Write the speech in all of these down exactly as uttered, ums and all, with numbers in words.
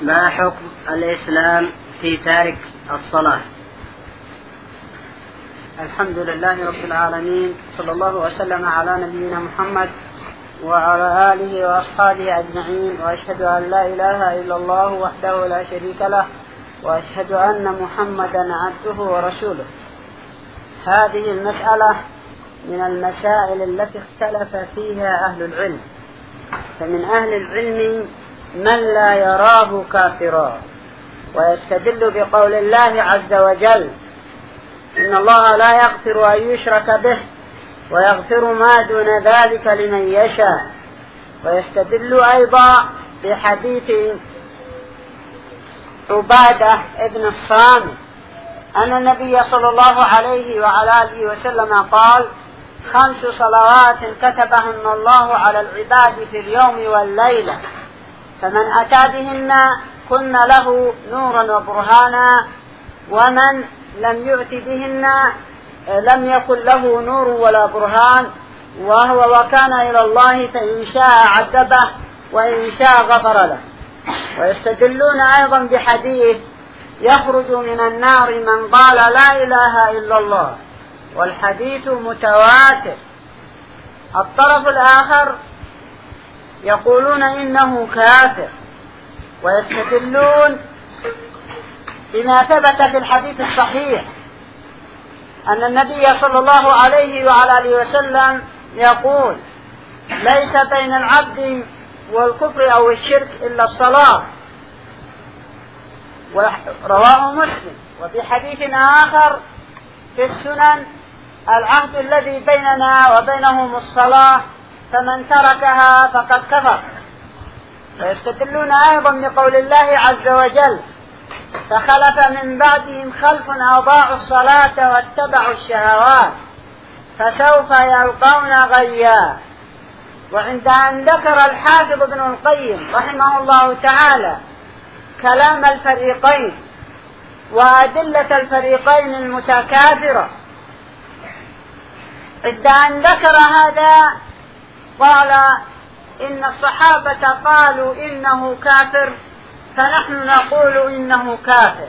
ما حكم الإسلام في تارك الصلاة؟ الحمد لله رب العالمين، صلى الله وسلم على نبينا محمد وعلى آله وأصحابه أجمعين، وأشهد أن لا إله إلا الله وحده لا شريك له، وأشهد أن محمدا عبده ورسوله. هذه المسألة من المسائل التي اختلف فيها أهل العلم، فمن أهل العلم من لا يراه كافرا، ويستدل بقول الله عز وجل: إن الله لا يغفر أن يشرك به ويغفر ما دون ذلك لمن يشاء. ويستدل أيضا بحديث عبادة ابن الصامت أن النبي صلى الله عليه وعلى آله وسلم قال: خمس صلوات كتبهن الله على العباد في اليوم والليلة، فمن أتى بهن كن له نورا وبرهانا، ومن لم يؤت بهن لم يكن له نور ولا برهان، وهو وكان إلى الله فإن شاء عذبه وإن شاء غفر له. ويستدلون أيضا بحديث: يخرج من النار من قال لا إله إلا الله، والحديث متواتر. الطرف الآخر يقولون إنه كافر، ويستدلون بما ثبت في الحديث الصحيح أن النبي صلى الله عليه وعلى آله وسلم يقول: ليس بين العبد والكفر أو الشرك إلا الصلاة، رواه مسلم. وفي حديث آخر في السنن: العهد الذي بيننا وبينهم الصلاة، فمن تركها فقد كفر. ويستدلون أيضا بقول الله عز وجل: فخلف من بعدهم خلف أضاعوا الصلاة واتبعوا الشهوات فسوف يلقون غيا. وعند أن ذكر الحافظ ابن القيم رحمه الله تعالى كلام الفريقين وأدلة الفريقين المتكاثرة، عند أن ذكر هذا قال: إن الصحابة قالوا إنه كافر، فنحن نقول إنه كافر.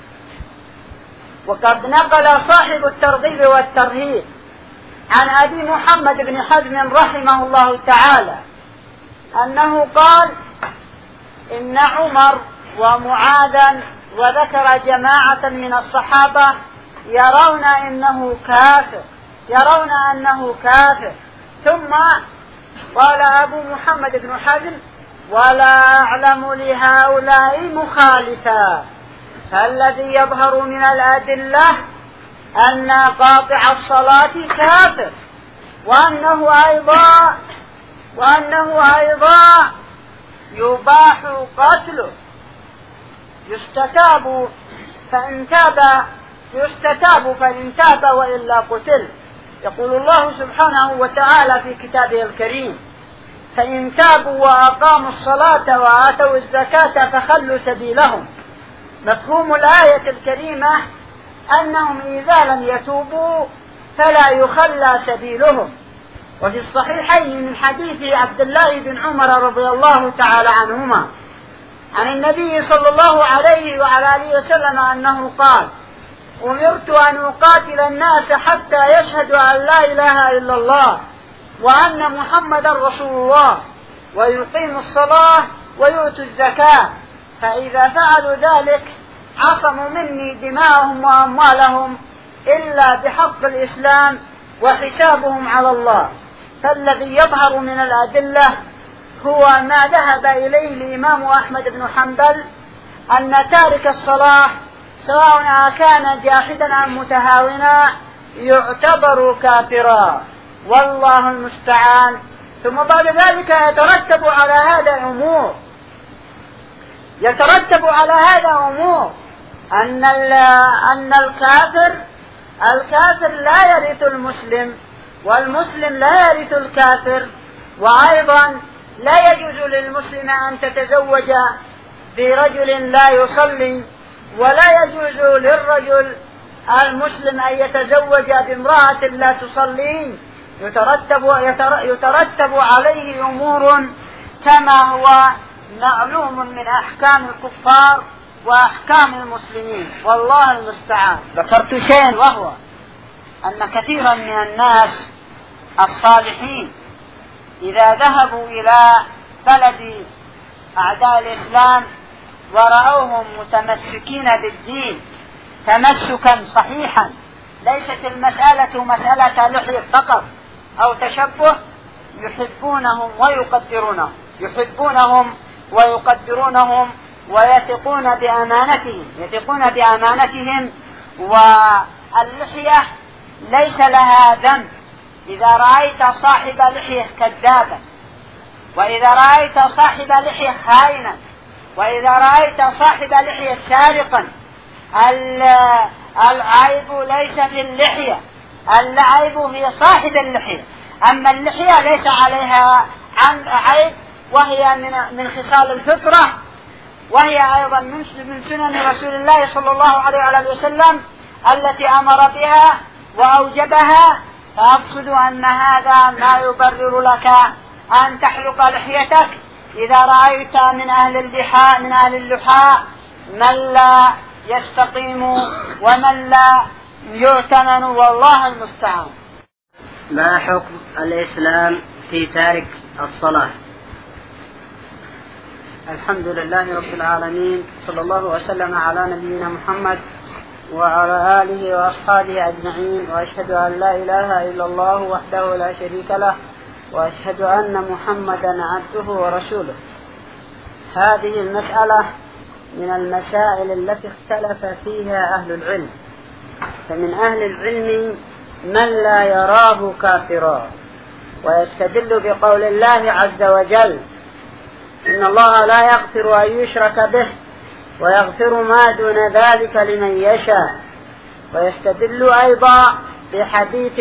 وقد نقل صاحب الترغيب والترهيب عن أبي محمد بن حزم رحمه الله تعالى أنه قال: إن عمر ومعاذا وذكر جماعة من الصحابة يرون إنه كافر يرون أنه كافر ثم قال أبو محمد بن حزم: ولا أعلم لهؤلاء مخالفا، فالذي يظهر من الأدلة أن قاطع الصلاة كافر، وأنه أيضا وأنه أيضا يباح قتله، يستتاب فإن تاب يستتاب فإن تاب وإلا قتل. يقول الله سبحانه وتعالى في كتابه الكريم: فإن تابوا وأقاموا الصلاة وآتوا الزكاة فخلوا سبيلهم. مفهوم الآية الكريمة أنهم إذا لم يتوبوا فلا يخلى سبيلهم. وفي الصحيحين من حديث عبد الله بن عمر رضي الله تعالى عنهما عن النبي صلى الله عليه وعلى آله وسلم أنه قال: أمرت أن أقاتل الناس حتى يشهدوا أن لا إله إلا الله وأن محمدا رسول الله ويقيموا الصلاة ويؤتوا الزكاة، فإذا فعلوا ذلك عصموا مني دماءهم وأموالهم إلا بحق الإسلام وحسابهم على الله. فالذي يظهر من الأدلة هو ما ذهب إليه الإمام أحمد بن حنبل أن تارك الصلاة سواء كان جاحدا أم متهاونا يعتبر كافرا، والله المستعان. ثم بعد ذلك يترتب على هذا أمور يترتب على هذا أمور أن أن الكافر الكافر لا يرث المسلم، والمسلم لا يرث الكافر. وأيضا لا يجوز للمسلم أن تتزوج برجل لا يصلي، ولا يجوز للرجل المسلم أن يتزوج بامرأة لا تصلي. يترتب, يترتب عليه أمور كما هو معلوم من أحكام الكفار وأحكام المسلمين، والله المستعان. ذكرت شيئا وهو أن كثيرا من الناس الصالحين إذا ذهبوا إلى بلد أعداء الإسلام ورأوهم متمسكين بالدين تمسكا صحيحا، ليست المسألة مسألة لحية فقط أو تشبه، يحبونهم ويقدرونهم يحبونهم ويقدرونهم ويثقون بأمانتهم يثقون بأمانتهم واللحية ليس لها ذنب. إذا رأيت صاحب لحية كذابا، وإذا رأيت صاحب لحية خائنا، وإذا رأيت صاحب لحية سارقا، العيب ليس في اللحية، العيب في صاحب اللحية. أما اللحية ليس عليها عيب، وهي من من خصال الفطرة، وهي أيضا من سنن رسول الله صلى الله عليه وسلم التي أمر بها وأوجبها. فأقصد أن هذا ما يبرر لك أن تحلق لحيتك إذا رأيت من أهل اللحاء من أهل اللحاء من لا يستقيم ومن لا يؤتمن، والله المستعان. ما حكم الإسلام في تارك الصلاة؟ الحمد لله رب العالمين، صلى الله وسلم على نبينا محمد وعلى آله وأصحابه أجمعين، وأشهد أن لا إله إلا الله وحده لا شريك له، وأشهد أن محمدا عبده ورسوله. هذه المسألة من المسائل التي اختلف فيها أهل العلم، فمن أهل العلم من لا يراه كافرا، ويستدل بقول الله عز وجل: إن الله لا يغفر أن يشرك به ويغفر ما دون ذلك لمن يشاء. ويستدل أيضا بحديث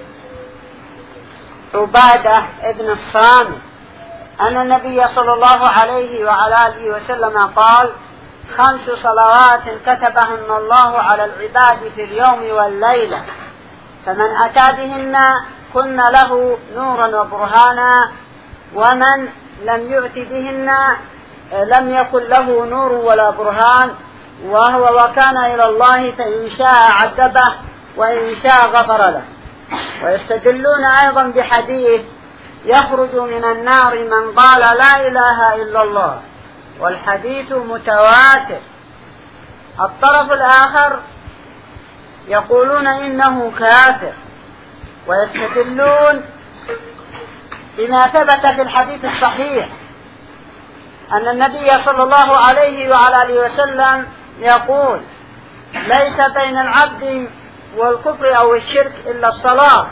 عبادة ابن الصامت أن النبي صلى الله عليه وعلى آله وسلم قال: خمس صلوات كتبهن الله على العباد في اليوم والليلة، فمن أتى بهن كن له نورا وبرهانا، ومن لم يؤت بهن لم يكن له نور ولا برهان، وهو وكان إلى الله فإن شاء عذبه وإن شاء غفر له. ويستدلون أيضا بحديث: يخرج من النار من قال لا إله إلا الله، والحديث متواتر. الطرف الآخر يقولون إنه كافر، ويستدلون بما ثبت في الحديث الصحيح أن النبي صلى الله عليه وعلى آله وسلم يقول: ليس بين العبد والكفر أو الشرك إلا الصلاة،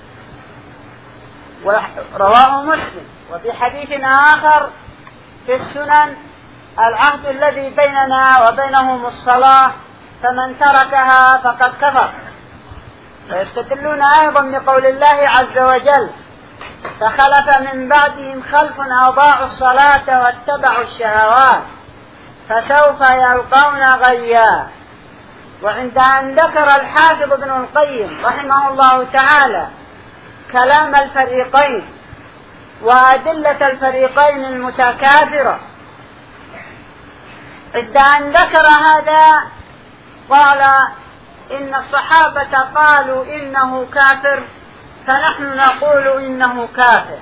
رواه مسلم. وفي حديث آخر في السنن: العهد الذي بيننا وبينهم الصلاة، فمن تركها فقد كفر. ويستدلون أيضا بقول الله عز وجل: فخلف من بعدهم خلف أضاعوا الصلاة واتبعوا الشهوات فسوف يلقون غيا. وعند أن ذكر الحافظ ابن القيم رحمه الله تعالى كلام الفريقين وأدلة الفريقين المتكاثرة، عند أن ذكر هذا قال: إن الصحابة قالوا إنه كافر، فنحن نقول إنه كافر.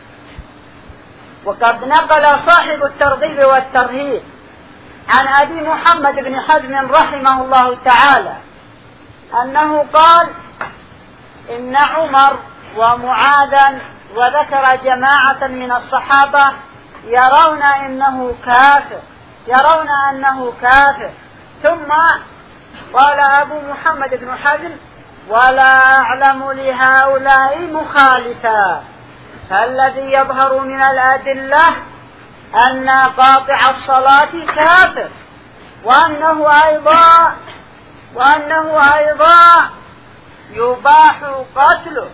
وقد نقل صاحب الترغيب والترهيب عن أبي محمد بن حزم رحمه الله تعالى أنه قال: إن عمر ومعاذا وذكر جماعة من الصحابة يرون إنه كافر يرون أنه كافر ثم قال أبو محمد بن حزم: ولا أعلم لهؤلاء مخالفا، فالذي يظهر من الأدلة أن قاطع الصلاة كافر، وأنه أيضا وأنه أيضا يباح قتله،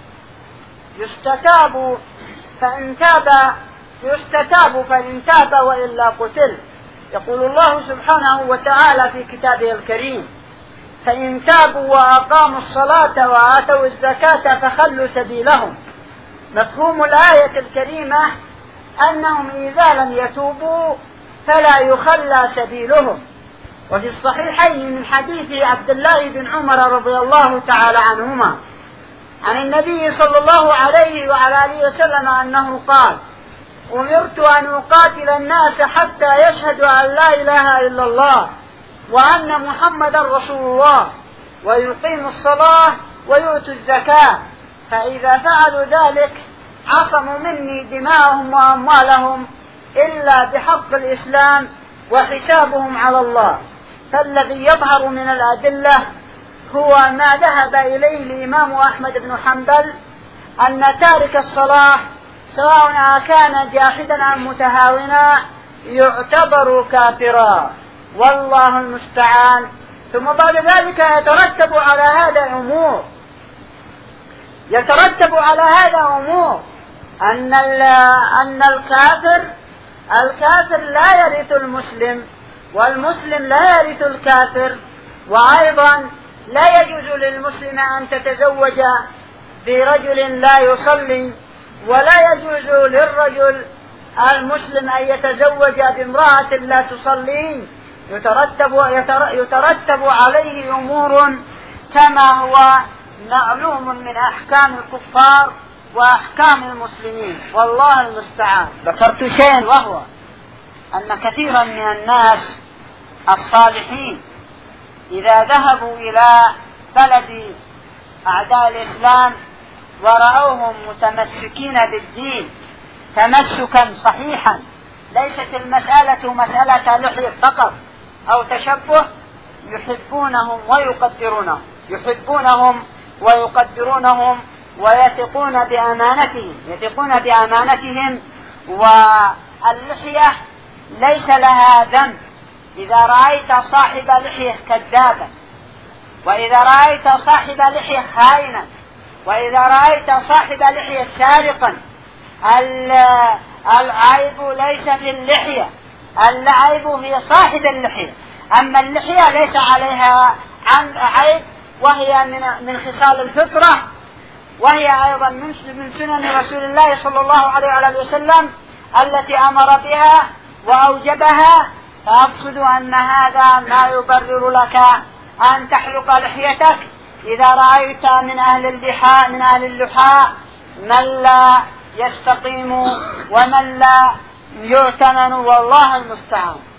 يستتاب فإن تاب يستتاب فإن تاب وإلا قتل. يقول الله سبحانه وتعالى في كتابه الكريم: فإن تابوا وأقاموا الصلاة وآتوا الزكاة فخلوا سبيلهم. مفهوم الآية الكريمة أنهم إذا لم يتوبوا فلا يخلى سبيلهم. وفي الصحيحين من حديث عبد الله بن عمر رضي الله تعالى عنهما عن النبي صلى الله عليه وعلى آله وسلم أنه قال: أمرت أن أقاتل الناس حتى يشهدوا أن لا إله إلا الله وأن محمدا رسول الله ويقيموا الصلاة ويؤتوا الزكاة، فإذا فعلوا ذلك عصموا مني دماءهم وأموالهم إلا بحق الإسلام وحسابهم على الله. فالذي يظهر من الأدلة هو ما ذهب إليه الإمام أحمد بن حنبل أن تارك الصلاة سواء كان جاحدا أم متهاونا يعتبر كافرا، والله المستعان. ثم بعد ذلك يترتب على هذا أمور يترتب على هذا أمور أن أن الكافر الكافر لا يرث المسلم، والمسلم لا يرث الكافر، وأيضا لا يجوز للمسلم أن تتزوج برجل لا يصلي، ولا يجوز للرجل المسلم أن يتزوج بامرأة لا تصلي. يترتب, يترتب عليه أمور كما هو معلوم من أحكام الكفار وأحكام المسلمين، والله المستعان. ذكرت شيئا وهو أن كثيرا من الناس الصالحين إذا ذهبوا إلى بلد أعداء الإسلام ورأوهم متمسكين بالدين تمسكا صحيحا، ليست المسألة مسألة لحية فقط أو تشبه، يحبونهم ويقدرونهم يحبونهم ويقدرونهم ويثقون بأمانتهم يثقون بأمانتهم واللحية ليس لها ذنب. إذا رأيت صاحب لحية كذابا، وإذا رأيت صاحب لحية خائنا، وإذا رأيت صاحب لحية سارقا، العيب ليس في اللحية، العيب في صاحب اللحية. أما اللحية ليس عليها عيب، وهي من خصال الفطرة، وهي أيضا من سنن رسول الله صلى الله عليه وآله وسلم التي أمر بها وأوجبها. فأقصد أن هذا ما يبرر لك أن تحلق لحيتك إذا رأيت من أهل اللحى من أهل اللحى من لا يستقيم ومن لا يؤتمن، والله المستعان.